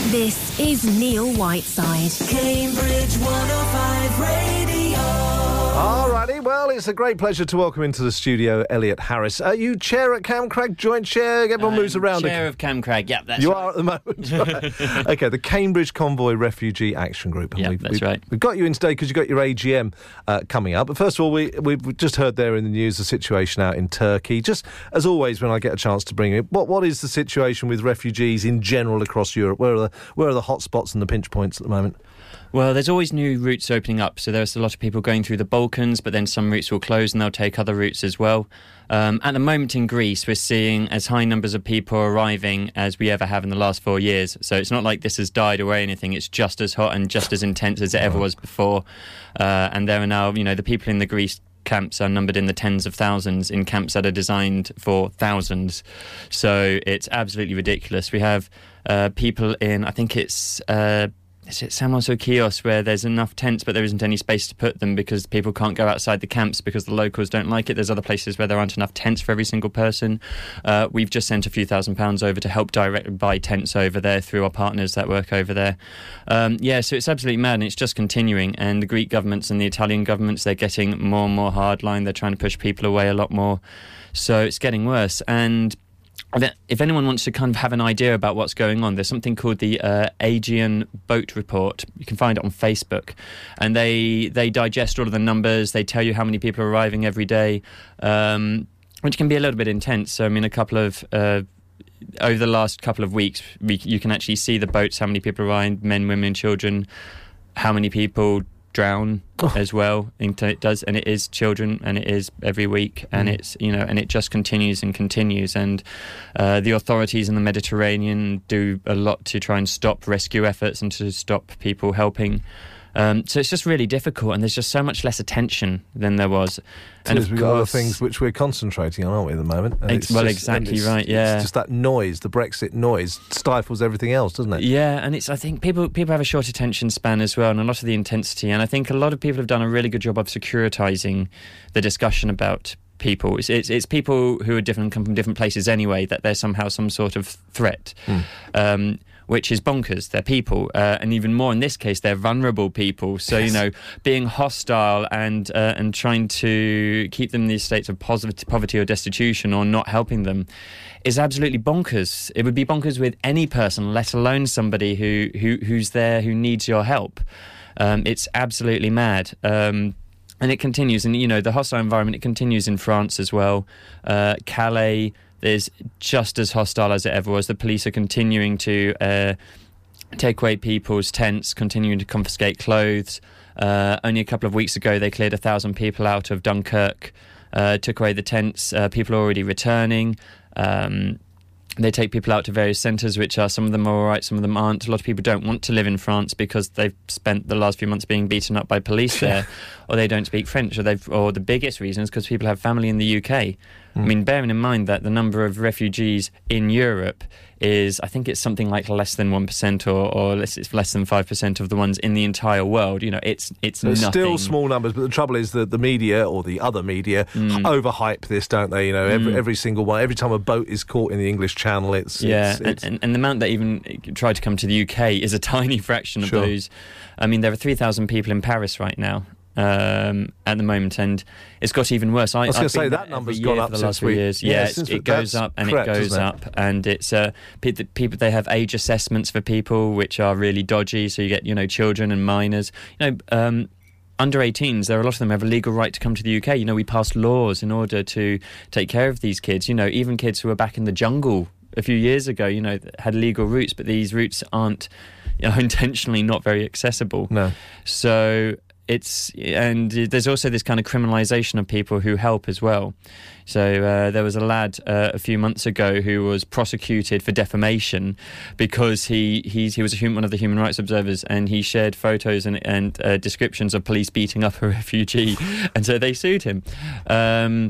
This is Neil Whiteside. Cambridge 105 Radio. Alrighty, well, it's a great pleasure to welcome into the studio Elliot Harris. Are you chair at Camcrag, joint chair? Everyone moves around. Chair of Camcrag, yeah, that's you right. are at the moment, right. OK, the Cambridge Convoy Refugee Action Group. And that's right. We've got you in today because you've got your AGM coming up. But first of all, we've just heard there in the news the situation out in Turkey. Just as always, when I get a chance to bring it, what is the situation with refugees in general across Europe? Where are the hot spots and the pinch points at the moment? Well, there's always new routes opening up. So there's a lot of people going through the Balkans, but then some routes will close and they'll take other routes as well. At the moment in Greece, we're seeing as high numbers of people arriving as we ever have in the last 4 years. So it's not like this has died away or anything. It's just as hot and just as intense as it ever was before. And there are now, the people in the Greece camps are numbered in the tens of thousands in camps that are designed for thousands. So it's absolutely ridiculous. We have people in, I think it's Samos or Chios, where there's enough tents but there isn't any space to put them because people can't go outside the camps because the locals don't like it. There's other places where there aren't enough tents for every single person. We've just sent a few £1,000s over to help directly buy tents over there through our partners that work over there. So it's absolutely mad and it's just continuing. And the Greek governments and the Italian governments, they're getting more and more hardline. They're trying to push people away a lot more. So it's getting worse. And if anyone wants to kind of have an idea about what's going on, there's something called the Aegean Boat Report. You can find it on Facebook. And they digest all of the numbers. They tell you how many people are arriving every day, which can be a little bit intense. So, over the last couple of weeks, you can actually see the boats, how many people arrive, men, women, children, how many people drown as well. It does, and it is children, and it is every week, and it's and it just continues and continues. And the authorities in the Mediterranean do a lot to try and stop rescue efforts and to stop people helping. So it's just really difficult, and there's just so much less attention than there was. And we've got other things which we're concentrating on, aren't we, at the moment? Exactly right, yeah. It's just that noise, the Brexit noise, stifles everything else, doesn't it? Yeah, and I think people have a short attention span as well, and a lot of the intensity, and I think a lot of people have done a really good job of securitizing the discussion about people. It's people who are different, come from different places anyway, that they're somehow some sort of threat. Which is bonkers. They're people, and even more in this case, they're vulnerable people. So, yes. Being hostile and trying to keep them in these states of poverty or destitution or not helping them is absolutely bonkers. It would be bonkers with any person, let alone somebody who's there, who needs your help. It's absolutely mad. And it continues. And, the hostile environment, it continues in France as well. Calais is just as hostile as it ever was. The police are continuing to take away people's tents, continuing to confiscate clothes. Only a couple of weeks ago, they cleared 1,000 people out of Dunkirk, took away the tents. People are already returning. They take people out to various centres, which are, some of them are all right, some of them aren't. A lot of people don't want to live in France because they've spent the last few months being beaten up by police there, or they don't speak French, or the biggest reason is because people have family in the UK. Bearing in mind that the number of refugees in Europe is, I think it's something like less than 1% or it's less than 5% of the ones in the entire world. It's nothing. Still small numbers, but the trouble is that the media, or the other media, overhype this, don't they? Every single one, every time a boat is caught in the English Channel, it's and the amount that even try to come to the UK is a tiny fraction of those. There are 3,000 people in Paris right now. At the moment, and it's got even worse. I was going to say that number's gone up for the last few years. It goes up and it goes up, and it's people. They have age assessments for people which are really dodgy. So you get children and minors. Under 18s, there are a lot of them have a legal right to come to the UK. We passed laws in order to take care of these kids. Even kids who were back in the jungle a few years ago, had legal routes, but these routes aren't intentionally not very accessible. No. So there's also this kind of criminalisation of people who help as well. So there was a lad a few months ago who was prosecuted for defamation because he was one of the human rights observers, and he shared photos and descriptions of police beating up a refugee, and so they sued him.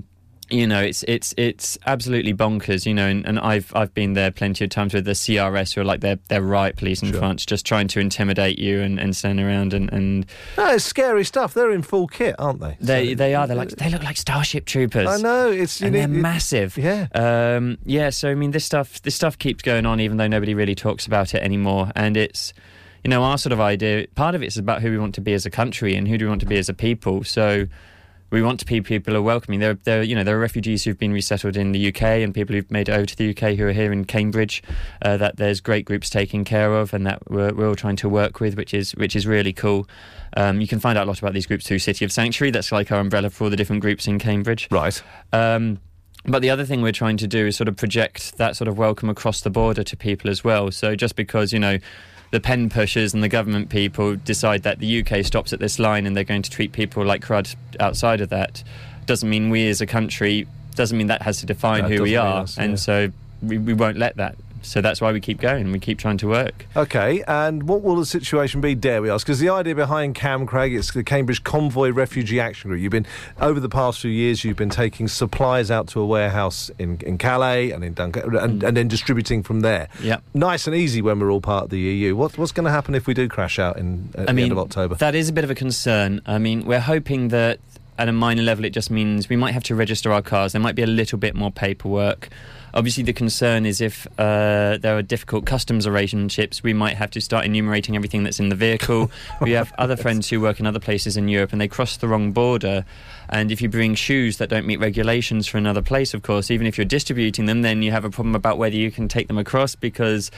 it's absolutely bonkers, and I've been there plenty of times with the CRS, who are like their riot police in France, just trying to intimidate you and stand around and. No, it's scary stuff. They're in full kit, aren't they? They are. They look like Starship Troopers. I know. They're massive. Yeah. So I mean, this stuff keeps going on, even though nobody really talks about it anymore, and it's. Our sort of idea. Part of it's about who we want to be as a country and who do we want to be as a people. So. We want to be people who are welcoming. There are refugees who've been resettled in the UK and people who've made it over to the UK who are here in Cambridge. That there's great groups taking care of, and that we're all trying to work with, which is really cool. You can find out a lot about these groups through City of Sanctuary. That's like our umbrella for all the different groups in Cambridge. Right. But the other thing we're trying to do is sort of project that sort of welcome across the border to people as well. So just because the pen pushers and the government people decide that the UK stops at this line and they're going to treat people like crud outside of that, doesn't mean we as a country, doesn't mean that has to define who we are. And so we won't let that. So that's why we keep going. We keep trying to work. OK, and what will the situation be, dare we ask? Because the idea behind CamCrag, it's the Cambridge Convoy Refugee Action Group. Over the past few years, you've been taking supplies out to a warehouse in Calais and in Dunkirk, and then distributing from there. Yep. Nice and easy when we're all part of the EU. What's going to happen if we do crash out at the end of October? That is a bit of a concern. I mean, we're hoping that at a minor level it just means we might have to register our cars. There might be a little bit more paperwork. Obviously, the concern is if there are difficult customs relationships, we might have to start enumerating everything that's in the vehicle. We have other friends who work in other places in Europe and they cross the wrong border. And if you bring shoes that don't meet regulations for another place, of course, even if you're distributing them, then you have a problem about whether you can take them across because...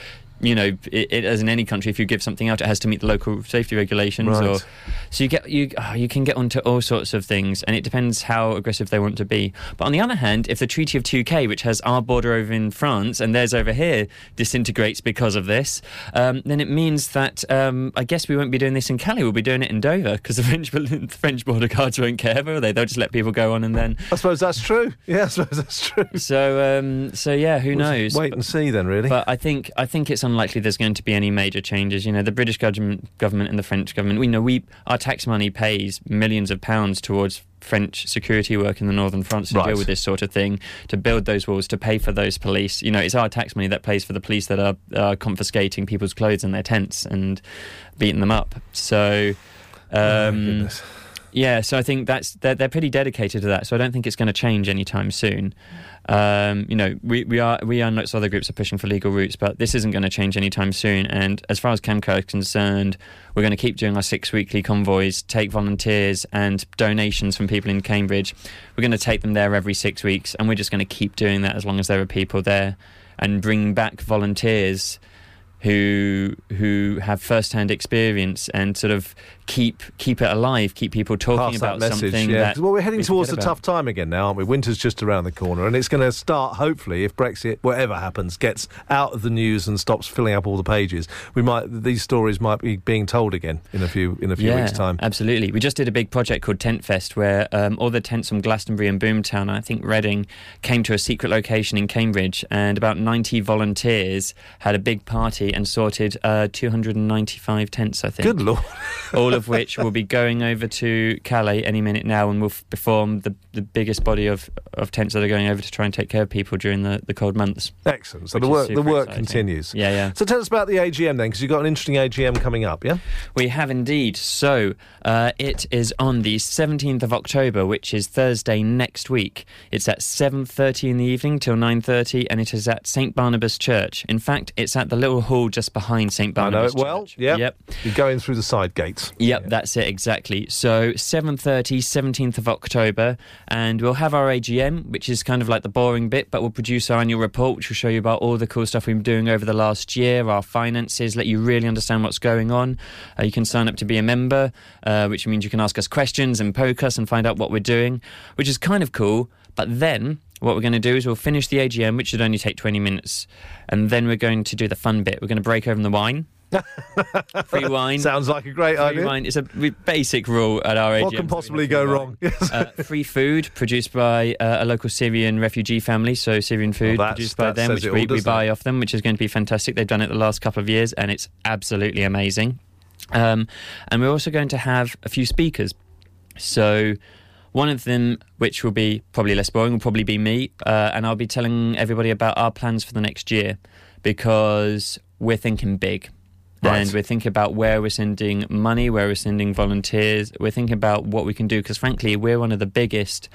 as in any country, if you give something out, it has to meet the local safety regulations. Right. So you can get onto all sorts of things, and it depends how aggressive they want to be. But on the other hand, if the Treaty of 2K, which has our border over in France and theirs over here, disintegrates because of this, then it means that I guess we won't be doing this in Calais. We'll be doing it in Dover because the French border guards won't care, will they? They'll just let people go on, and then I suppose that's true. Yeah, I suppose that's true. So yeah, who knows? Wait and see then, really. But I think it's unlikely there's going to be any major changes. The British government and the French government, our tax money pays millions of pounds towards French security work in the northern France to deal with this sort of thing, to build those walls, to pay for those police. It's our tax money that pays for the police that are confiscating people's clothes and their tents and beating them up. So yeah, so I think they're pretty dedicated to that. So I don't think it's going to change anytime soon. We are lots of other groups are pushing for legal routes, but this isn't going to change anytime soon. And as far as CamCrag is concerned, we're going to keep doing our 6 weekly convoys, take volunteers and donations from people in Cambridge. We're going to take them there every 6 weeks, and we're just going to keep doing that as long as there are people there, and bring back volunteers who have first-hand experience and sort of keep it alive, keep people talking about something. Yeah. Well, we're heading towards a tough time again now, aren't we? Winter's just around the corner, and it's going to start, hopefully, if Brexit, whatever happens, gets out of the news and stops filling up all the pages. These stories might be being told again in a few weeks' time. Absolutely. We just did a big project called Tent Fest, where all the tents from Glastonbury and Boomtown, and I think Reading, came to a secret location in Cambridge, and about 90 volunteers had a big party and sorted 295 tents, I think. Good Lord. All of which will be going over to Calais any minute now, and will perform the biggest body of tents that are going over to try and take care of people during the cold months. Excellent. So the work continues. Yeah. So tell us about the AGM then, because you've got an interesting AGM coming up, yeah? We have indeed. So it is on the 17th of October, which is Thursday next week. It's at 7:30 in the evening till 9:30, and it is at St Barnabas Church. In fact, it's at the little hall just behind St Barnabas Church. I know it well. Yep. You're going through the side gates. Yep, that's it, exactly. So 7:30, 17th of October, and we'll have our AGM, which is kind of like the boring bit, but we'll produce our annual report, which will show you about all the cool stuff we've been doing over the last year, our finances, let you really understand what's going on. You can sign up to be a member, which means you can ask us questions and poke us and find out what we're doing, which is kind of cool. But then what we're going to do is we'll finish the AGM, which should only take 20 minutes, and then we're going to do the fun bit. We're going to break open the wine. Free wine. Sounds like a great idea. Free wine. It's a basic rule at our AGM. What can possibly go wrong? Free food produced by a local Syrian refugee family, so Syrian food produced by them, which we buy off them, which is going to be fantastic. They've done it the last couple of years, and it's absolutely amazing. And we're also going to have a few speakers. So One of them, which will be probably less boring, will probably be me, and I'll be telling everybody about our plans for the next year, because we're thinking big. Right. And we're thinking about where we're sending money, where we're sending volunteers. We're thinking about what we can do, because frankly, we're one of the biggest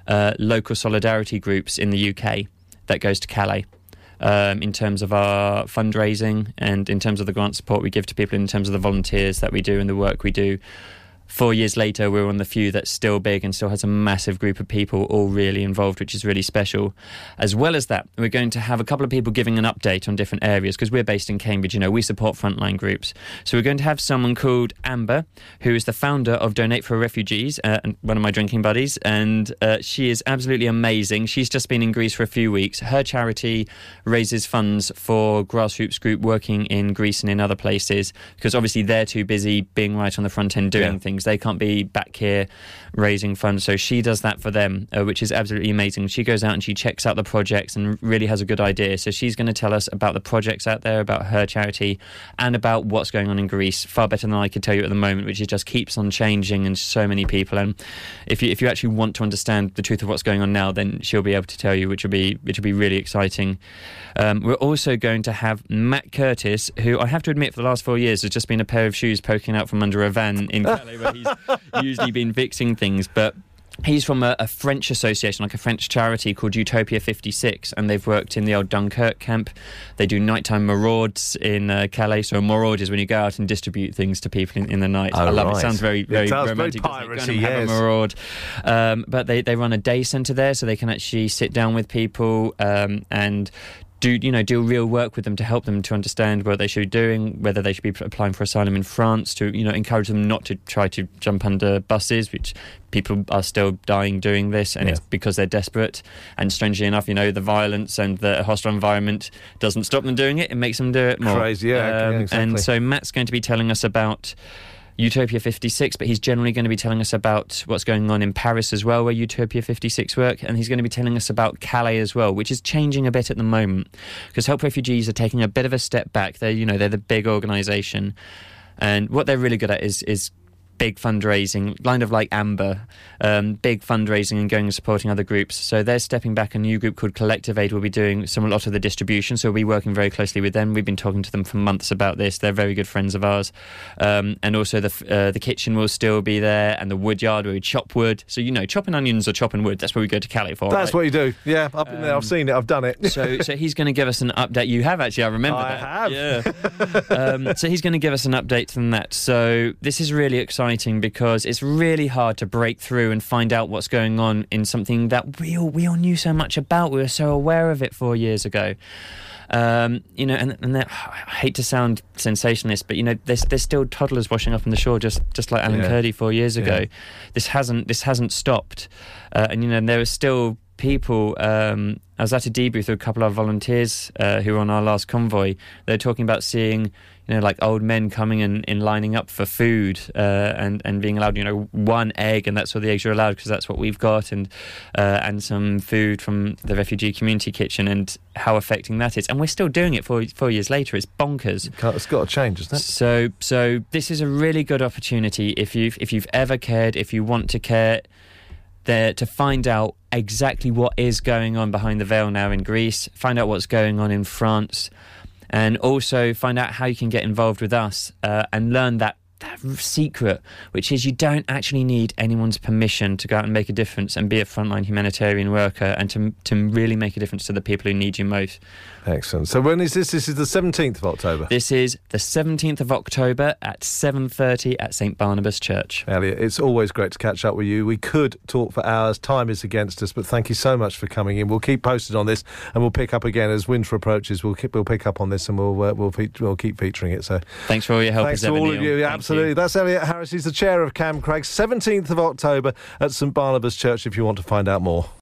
local solidarity groups in the UK that goes to Calais. In terms of our fundraising and in terms of the grant support we give to people, in terms of the volunteers that we do and the work we do. 4 years later, we're one of the few that's still big and still has a massive group of people all really involved, which is really special. As well as that, we're going to have a couple of people giving an update on different areas, because we're based in Cambridge, we support frontline groups. So we're going to have someone called Amber, who is the founder of Donate for Refugees, and one of my drinking buddies, and she is absolutely amazing. She's just been in Greece for a few weeks. Her charity raises funds for grassroots group working in Greece and in other places, because obviously they're too busy being right on the front end doing things. They can't be back here raising funds, so she does that for them, which is absolutely amazing. She goes out and she checks out the projects and really has a good idea. So she's going to tell us about the projects out there, about her charity, and about what's going on in Greece, far better than I could tell you at the moment, which is just keeps on changing, and so many people. And if you actually want to understand the truth of what's going on now, then she'll be able to tell you, which will be really exciting. We're also going to have Matt Curtis, who I have to admit for the last 4 years has just been a pair of shoes poking out from under a van in Calais, where he's usually been fixing things, but he's from a French association, like a French charity called Utopia 56, and they've worked in the old Dunkirk camp. They do nighttime marauds in Calais. So a maraud is when you go out and distribute things to people in the night. Oh, I love right. it. Sounds very, very Very romantic. piratey, have a maraud. But they run a day centre there, so they can actually sit down with people and do real work with them to help them to understand what they should be doing, whether they should be applying for asylum in France, to encourage them not to try to jump under buses, which people are still dying doing this, and it's because they're desperate. And strangely enough, the violence and the hostile environment doesn't stop them doing it, it makes them do it more. Crazy, exactly. And so Matt's going to be telling us about Utopia 56, but he's generally going to be telling us about what's going on in Paris as well, where Utopia 56 work, and he's going to be telling us about Calais as well, which is changing a bit at the moment, because Help Refugees are taking a bit of a step back. They're the big organisation, and what they're really good at is big fundraising, kind of like Amber, big fundraising and going and supporting other groups. So they're stepping back. A new group called Collective Aid will be doing a lot of the distribution, so we'll be working very closely with them. We've been talking to them for months about this. They're very good friends of ours. And also the kitchen will still be there, and the wood yard where we chop wood. So, chopping onions or chopping wood, that's what we go to Calais for. That's what you do. Yeah, I've been there, I've seen it, I've done it. So he's going to give us an update. You have actually, I remember I that. have. Yeah. So he's going to give us an update on that. So this is really exciting, because it's really hard to break through and find out what's going on in something that we all knew so much about. We were so aware of it 4 years ago. And I hate to sound sensationalist, but there's still toddlers washing up on the shore, just like Alan Kurdi 4 years ago. This hasn't stopped, and there are still people. I was at a debrief with a couple of volunteers who were on our last convoy. They're talking about seeing like old men coming in lining up for food and being allowed one egg, and that's all the eggs are allowed, because that's what we've got, and some food from the refugee community kitchen, and how affecting that is. And we're still doing it 4 years later. It's bonkers. It's got to change, isn't it? So this is a really good opportunity, if you've ever cared, if you want to care, there, to find out exactly what is going on behind the veil now in Greece, find out what's going on in France, and also find out how you can get involved with us and learn that secret, which is you don't actually need anyone's permission to go out and make a difference and be a frontline humanitarian worker, and to really make a difference to the people who need you most. Excellent. So when is this? This is the 17th of October? This is the 17th of October at 7:30 at St Barnabas Church. Elliot, it's always great to catch up with you. We could talk for hours. Time is against us, but thank you so much for coming in. We'll keep posted on this, and we'll pick up again as winter approaches. We'll pick up on this, and we'll keep featuring it. So thanks for all your help. Thanks to all of you. Yeah, absolutely. That's Elliot Harris. He's the chair of Cam Craig. 17th of October at St Barnabas Church if you want to find out more.